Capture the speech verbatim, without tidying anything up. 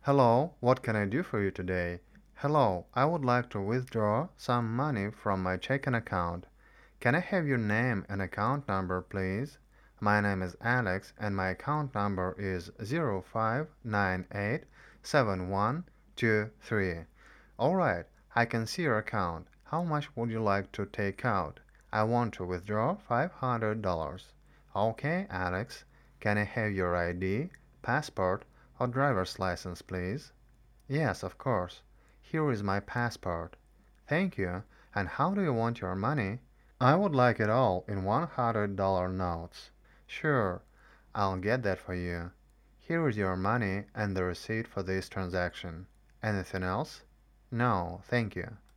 Hello, what can I do for you today? Hello, I would like to withdraw some money from my checking account. Can I have your name and account number, please? My name is Alex and my account number is zero five nine eight seven one two three. Alright, I can see your account. How much would you like to take out? I want to withdraw five hundred dollars. Okay, Alex. Can I have your I D, passport, or driver's license, please? Yes, of course. Here is my passport. Thank you. And how do you want your money? I would like it all in one hundred dollar notes. Sure, I'll get that for you. Here is your money and the receipt for this transaction. Anything else? No, thank you.